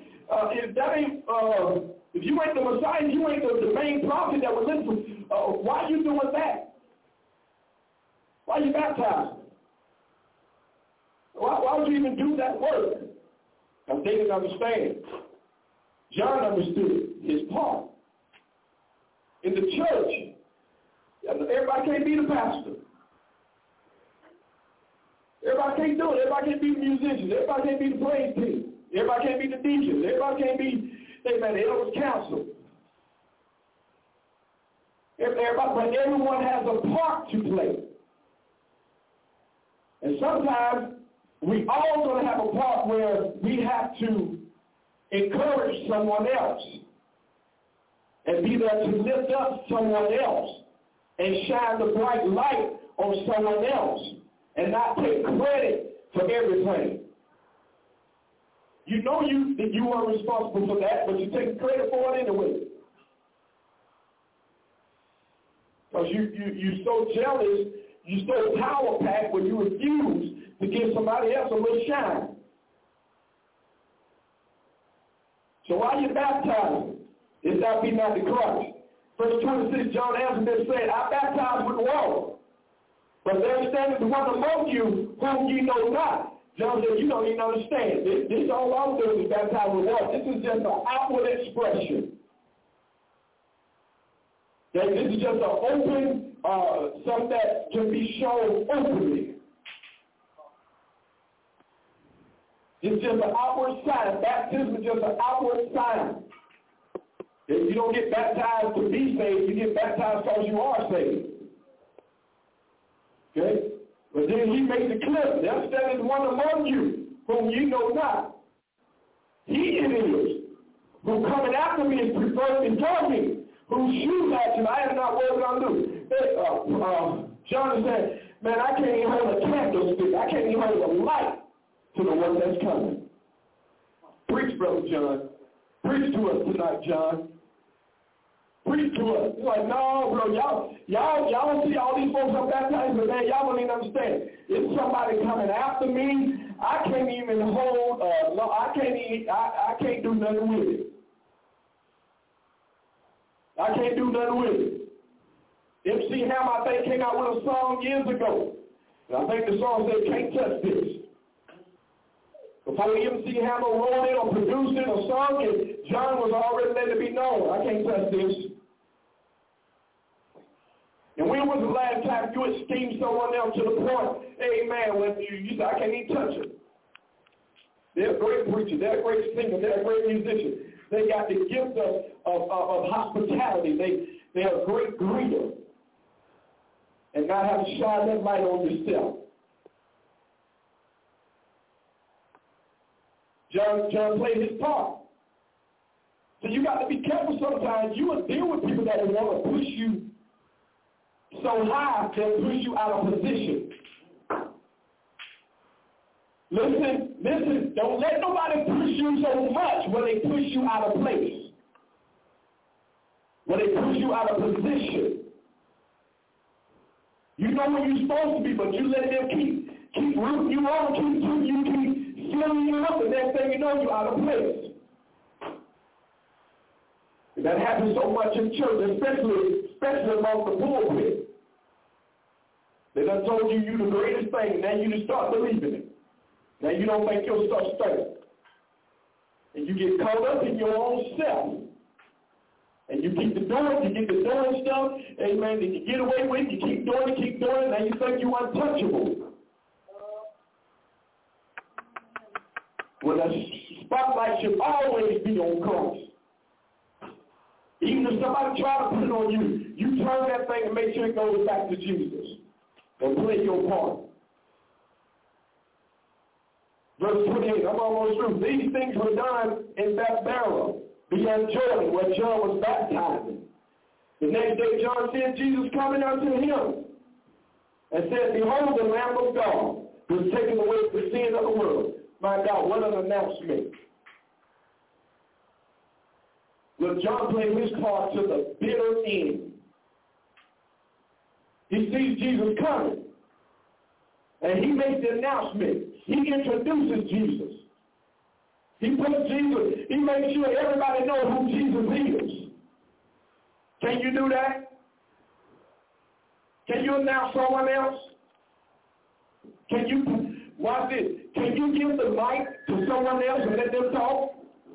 the Messiah, you ain't the main prophet that was listening. Why you doing that? Why you baptizing? Why would you even do that work? Because they didn't understand. John understood his part. In the church, everybody can't be the pastor. Everybody can't do it. Everybody can't be the musicians. Everybody can't be the praise team. Everybody can't be the deacons. Everybody can't be, the elders council. But everyone has a part to play. And sometimes we all going to have a part where we have to encourage someone else and be there to lift up someone else and shine the bright light on someone else and not take credit for everything. You know that you are responsible for that, but you take credit for it anyway. Because you're so jealous, you're so power-packed when you refuse to give somebody else a little shine. So why are you baptizing? If thou be not the Christ. Verse 26, John answered and said, I baptize with water. But there standeth one among you whom ye know not. John said, you don't even understand. This all I'm doing is baptize with water. This is just an outward expression. Okay? This is just an open, something that can be shown openly. It's just an outward sign. Baptism is just an outward sign. If you don't get baptized to be saved, you get baptized because you are saved. Okay? But then he makes it clear. There standeth one among you whom ye know not. He it is who coming after me is preferred before me, whose shoes I have not worked on do. John said, man, I can't even hold a candlestick. I can't even hold a light to the one that's coming. Preach, Brother John. Preach to us tonight, John. Preach to us. It's like, no, bro, y'all don't see all these folks I'm baptized, but man, y'all don't even understand. It's somebody coming after me. I can't even hold, I can't do nothing with it. I can't do nothing with it. MC Hammer, I think, came out with a song years ago. And I think the song said, can't touch this. Before MC Hammer wrote it or produced it or sung it, John was already letting it be known. I can't touch this. And when was the last time you esteemed someone else to the point, amen, when you say, I can't even touch it? They're a great preacher. They're a great singer. They're a great musician. They got the gift of hospitality. They're a great greeter. And not have to shine that light on yourself. John played his part. So you got to be careful sometimes. You will deal with people that want to push you so high they'll push you out of position. Listen, don't let nobody push you so much where they push you out of place. Where they push you out of position. You know where you're supposed to be, but you let them keep rooting you on, keep filling you up, and next thing you know, you're out of place. And that happens so much in church, especially among the pulpit. They done told you you're the greatest thing, and now you just start believing it. Now you don't think your stuff's straight. And you get caught up in your own self. And you keep doing stuff, amen, that you get away with, you keep doing it, now you think you're untouchable. Well, the spotlight should always be on Christ. Even if somebody try to put it on you, you turn that thing and make sure it goes back to Jesus. And play your part. Verse 28, I'm almost through. These things were done in Bethbara, beyond Jordan, where John was baptizing. The next day John said, Jesus coming unto him, and said, behold, the Lamb of God, who has taken away the sin of the world. My God, what an announcement. Well, John played his part to the bitter end. He sees Jesus coming, and he makes the announcement. He introduces Jesus. He makes sure everybody knows who Jesus is. Can you do that? Can you announce someone else? Watch this. Can you give the mic to someone else and let them talk?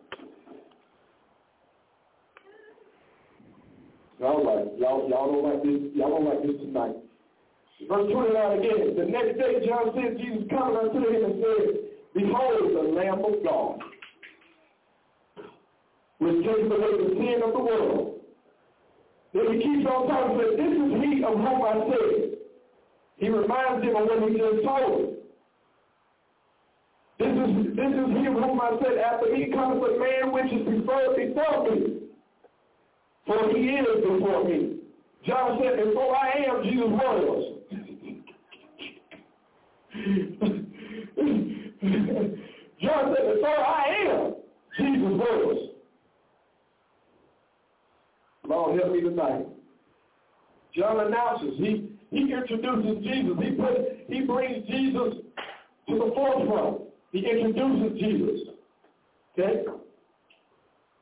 All right. Y'all don't like this. Y'all don't like this tonight. Verse 29 again. The next day John said, Jesus coming unto him and said, behold, the Lamb of God, which takes away the sin of the world. Then he keeps on talking, says, this is he of whom I said. He reminds him of what he just told him. This is he of whom I said, after me cometh a man which is preferred before me. For he is before me. John said, before I am, Jesus was. John said, before I am, Jesus was. Lord, help me tonight. John announces, he introduces Jesus. He brings Jesus to the forefront. He introduces Jesus. Okay?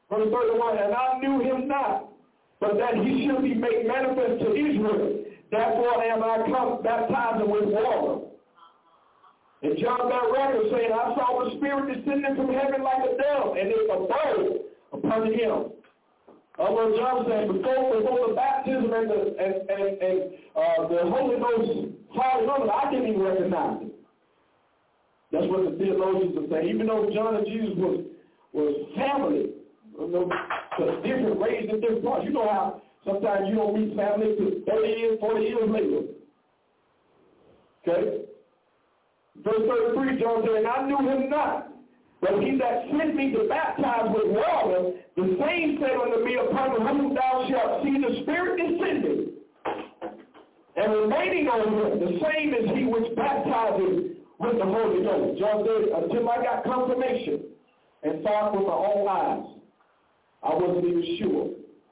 Verse 31, and I knew him not, but that he should be made manifest to Israel. Therefore am I come baptizing with water. And John bear record saying, I saw the Spirit descending from heaven like a dove, and it abode upon him. Although John said, before the baptism and the Holy Ghost falling on it, I didn't even recognize it. That's what the theologians are saying. Even though John and Jesus was family, different, raised in different parts. You know how sometimes you don't meet family till 30 years, 40 years later. Okay? Verse 33, John said, and I knew him not, but he that sent me to baptize with water, the same said unto me, upon whom thou shalt see the Spirit descending, and remaining on him, the same is he which baptizes with the Holy Ghost. John said, until I got confirmation and saw it with my own eyes, I wasn't even sure.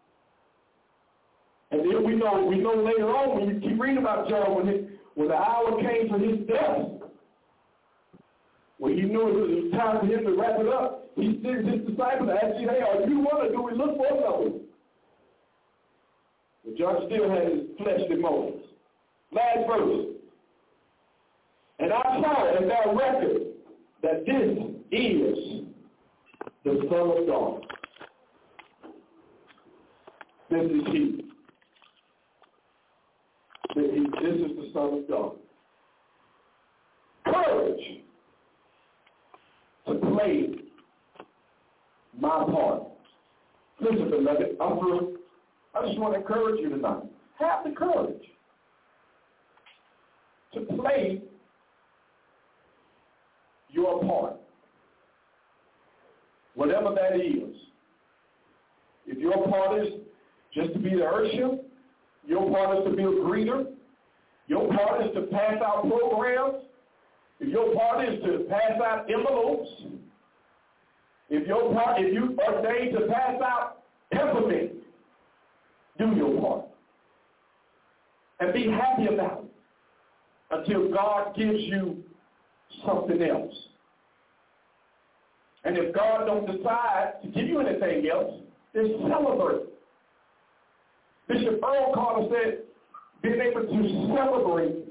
And then we know later on, when you keep reading about John, when the hour came for his death, when he knew it was time for him to wrap it up, he sent his disciples to ask him, hey, are you one, or do we look for another? But John still had his fleshly moments. Last verse. And I saw and bear record that this is the Son of God. This is he. This is the Son of God. Courage to play my part. Listen, beloved, I just want to encourage you tonight. Have the courage to play your part. Whatever that is. If your part is just to be the usher, your part is to be a greeter, your part is to pass out programs, if your part is to pass out envelopes, if you are ordained to pass out peppermint, do your part. And be happy about it until God gives you something else. And if God don't decide to give you anything else, then celebrate. Bishop Earl Carter said, being able to celebrate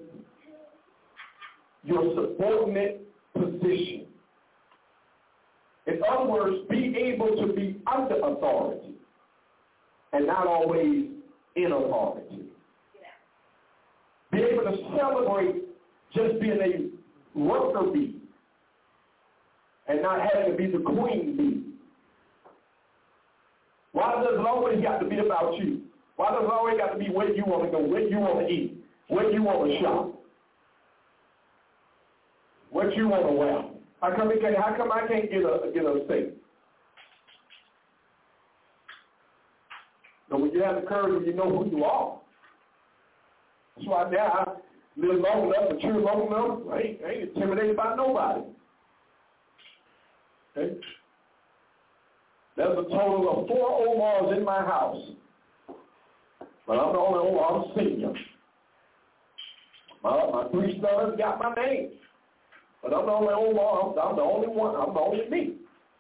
your subordinate position. In other words, be able to be under authority and not always in authority. Be able to celebrate just being a worker bee and not having to be the queen bee. Why does it always got to be about you? Why does it always got to be where you want to go, where you want to eat, where you want to shop, what you want to wear? How come I can't get a steak? So when you have the courage, when you know who you are. That's why now I live long enough, mature long enough, I ain't intimidated by nobody. Okay? There's a total of 4 Omars in my house. But I'm the only Omar, I'm senior. My 3 sons got my name. But I'm the only Omar, I'm the only one, I'm the only me.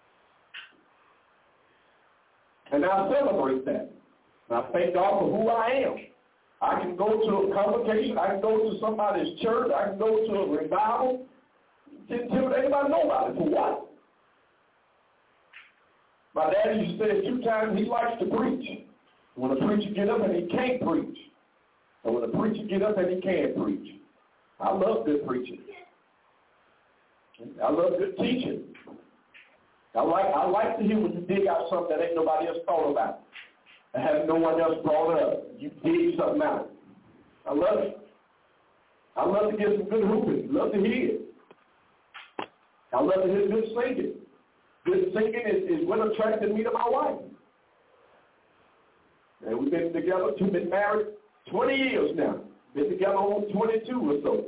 And I celebrate that. And I thank God for who I am. I can go to a convocation, I can go to somebody's church, I can go to a revival. Didn't intimidate by nobody. For what? My dad used to say a few times he likes to preach. When a preacher get up and he can't preach. And when a preacher get up and he can preach. I love good preaching. I love good teaching. I like to hear when you dig out something that ain't nobody else thought about. And have no one else brought it up. You dig something out. I love it. I love to get some good hooping. Love to hear it. I love to hear good singing. Good singing is what attracted me to my wife. And we've been together, been married 20 years now. Been together almost 22 or so.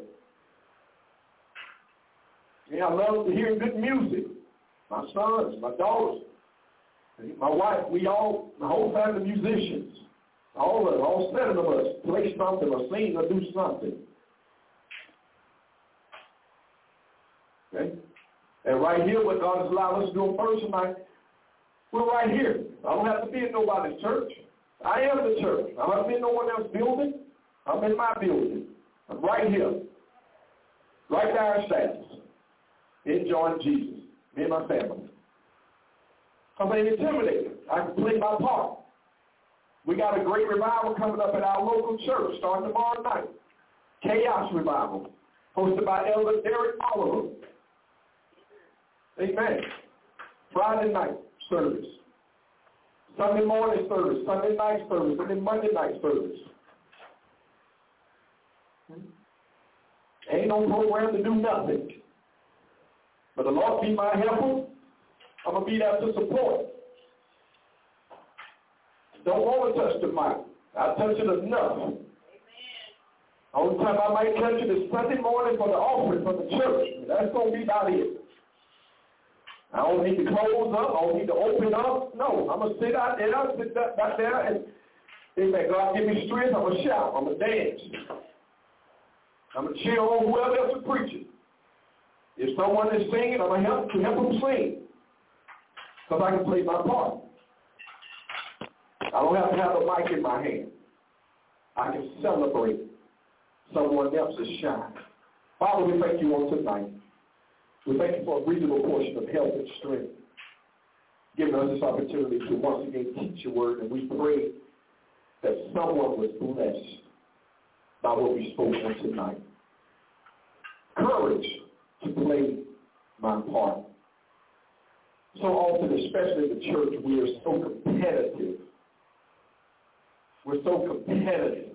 Yeah, I love to hear good music. My sons, my daughters, my wife, the whole family musicians. All 7 of us play something or sing or do something. Okay? And right here, what God has allowed us to do a first tonight, We're right here. I don't have to be in nobody's church. I am the church. I don't have to be in no one else's building. I'm in my building. I'm right here. Right downstairs. Enjoying Jesus. Me and my family. I'm ain't intimidated. I can play my part. We got a great revival coming up at our local church starting tomorrow night. Chaos Revival, hosted by Elder Derek Oliver. Amen. Friday night service. Sunday morning service. Sunday night service. And then Monday night service. Ain't no program to do nothing. But the Lord be my helper. I'm going to be there to support. Don't want to touch the mic. I touch it enough. Amen. Only time I might touch it is Sunday morning for the offering from the church. That's going to be about it. I don't need to close up. I don't need to open up. No, I'm going to sit out there. I'll sit back there and, amen, God give me strength. I'm going to shout. I'm going to dance. I'm going to cheer on whoever else is preaching. If someone is singing, I'm going to help them sing. Because I can play my part. I don't have to have a mic in my hand. I can celebrate someone else's shine. Father, we thank you on tonight. We thank you for a reasonable portion of health and strength, giving us this opportunity to once again teach your word. And we pray that someone was blessed by what we spoke on tonight. Courage to play my part. So often, especially in the church, we are so competitive. We're so competitive.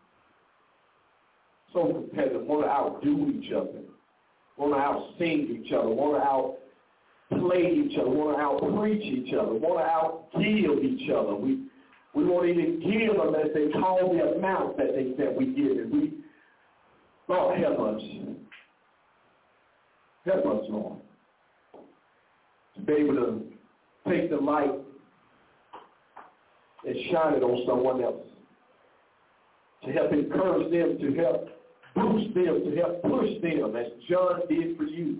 So competitive. Want to outdo each other. Want to out-sing each other. Want to out-play each other. Want to out-preach each other. Want to out-give each other. We won't even give unless they call the amount that we give. And Lord, help us. Help us, Lord. To be able to take the light and shine it on someone else. To help encourage them, to help boost them, to help push them, as John did for you.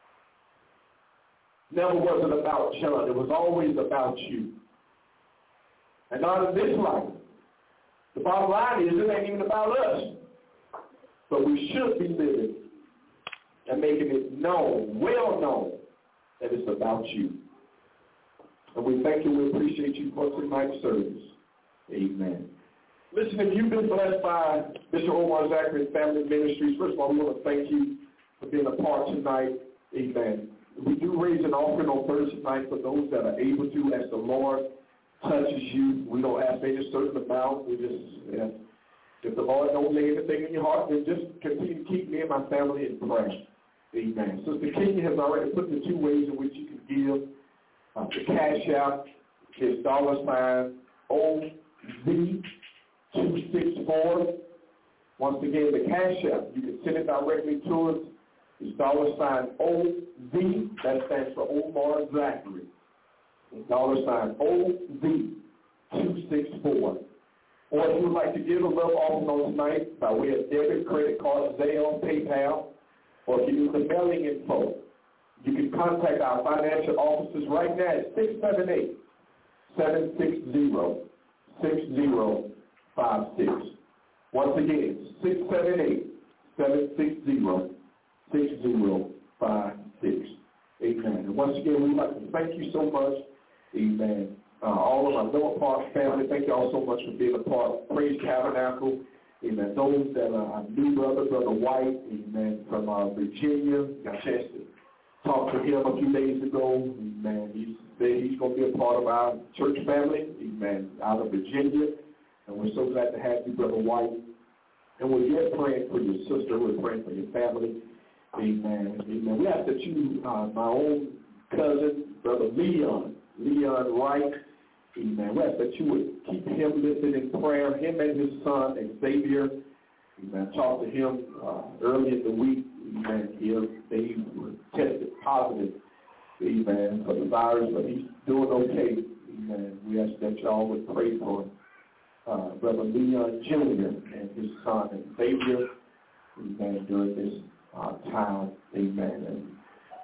Never was it about John. It was always about you. And not in this life. The bottom line is it ain't even about us. But we should be living and making it known, well known, that it's about you. And we thank you, we appreciate you for tonight's service. Amen. Listen, if you've been blessed by Bishop Omar Zachary and Family Ministries, first of all, we want to thank you for being a part tonight. Amen. We do raise an offering on Thursday night for those that are able to, as the Lord touches you. We don't ask any certain amount. We just, if the Lord don't lay anything in your heart, then just continue to keep me and my family in prayer. Amen. Sister Kenya has already put the two ways in which you can give. The cash out is $OV264. Once again, the cash out, you can send it directly to us. It's $OV, that stands for Omar Zachary. It's $OV264. Or if you would like to give a little offering on tonight by way of debit, credit card, Zelle, PayPal, or if you need the mailing info, you can contact our financial officers right now at 678-760-6056. Once again, 678-760-6056. Amen. And once again, we'd like to thank you so much. Amen. All of our Noah Park family, thank you all so much for being a part of Praise Tabernacle. Amen. Those that are our new brother, Brother White, amen, from Virginia. Got a chance to talk to him a few days ago. Amen. He said he's going to be a part of our church family, amen, out of Virginia. And we're so glad to have you, Brother White. And we're yet praying for your sister. We're praying for your family. Amen. Amen. We ask that you, my own cousin, Brother Leon Wright, amen. We ask that you would keep him lifted in prayer, him and his son, Xavier. Amen. Talked to him early in the week. Amen. They were tested positive, amen, for the virus, but he's doing okay. Amen. We ask that y'all would pray for Brother Leon Jr. and his son, Xavier, amen, during this time. Amen. And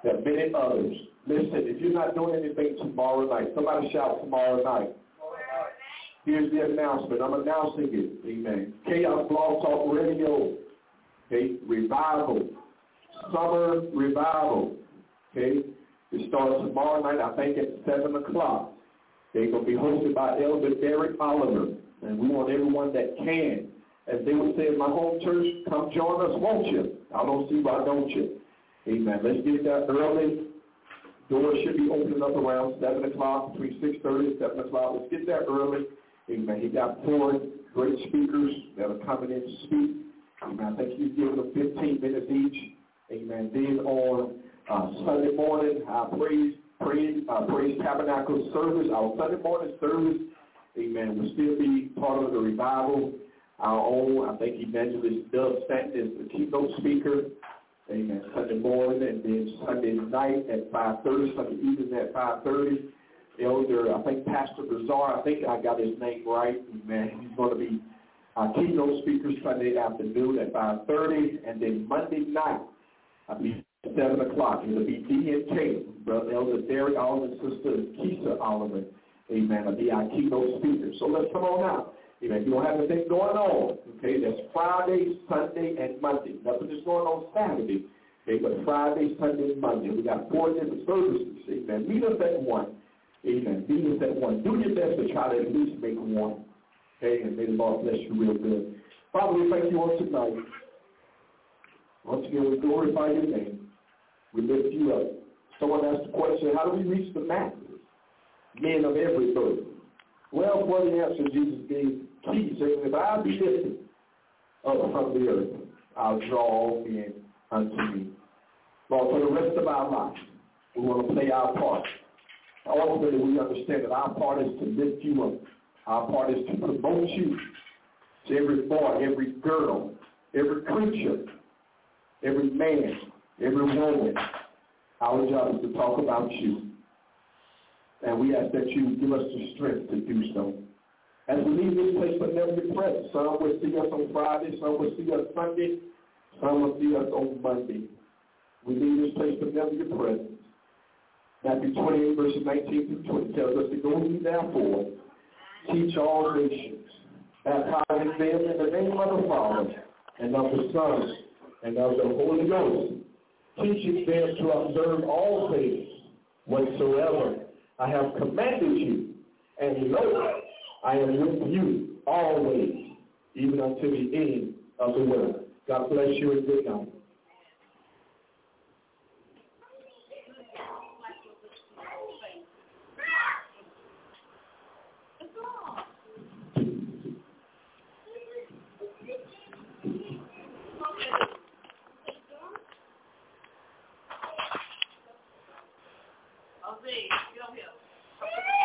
There are many others. Listen, if you're not doing anything tomorrow night, somebody shout tomorrow night. Here's the announcement. I'm announcing it. Amen. Chaos Blog Talk Radio. Okay, revival. Summer revival. Okay, it starts tomorrow night, I think at 7 o'clock. They're going to be hosted by Elder Derek Oliver. And we want everyone that can, as they would say in my home church, come join us, won't you? I don't see why don't you. Amen. Let's get that early. Doors should be opening up around 7 o'clock, between 6:30 and 7 o'clock. Let's get there early. Amen. He got 4 great speakers that are coming in to speak. Amen. I think he's giving them 15 minutes each. Amen. Then on Sunday morning, our Praise Tabernacle service, our Sunday morning service, amen, will still be part of the revival. Our own, I think, evangelist Doug Stanton is the keynote speaker. Amen. Sunday morning, and then Sunday night at 5:30, Sunday evening at 5:30. Elder, I think Pastor Bazar, I think I got his name right. Amen. He's going to be our keynote speaker Sunday afternoon at 5:30, and then Monday night, I'll be at 7 o'clock. It'll be D&K, Brother Elder Derek Oliver and Sister Keisha Oliver. Amen. I'll be our keynote speaker. So let's come on out. Amen. If you don't have anything going on, okay, that's Friday, Sunday, and Monday. Nothing is going on Saturday. Okay, but Friday, Sunday, and Monday. We got 4 different services. Amen. Meet us at 1. Amen. Meet us at 1. Do your best to try to at least make 1. Okay, and may the Lord bless you real good. Father, we thank you on tonight. Once again, we glorify your name. We lift you up. Someone asked the question, how do we reach the masses? Men of every burden. Well, for the answer Jesus gave, he said, if I be lifted up from the earth, I'll draw all men unto me. Lord, for the rest of our life, we want to play our part. Ultimately, we understand that our part is to lift you up. Our part is to promote you to every boy, every girl, every creature, every man, every woman. Our job is to talk about you. And we ask that you give us the strength to do so. As we leave this place, but never be present. Some will see us on Friday, some will see us Sunday, some will see us on Monday. We leave this place, but never be present. Matthew 28, verses 19 through 20 tells us to go ye therefore, teach all nations, baptizing them in the name of the Father, and of the Son, and of the Holy Ghost, teaching them to observe all things whatsoever I have commanded you, and lo, I am with you always, even unto the end of the world. God bless you and good night. I'll see. Get up here.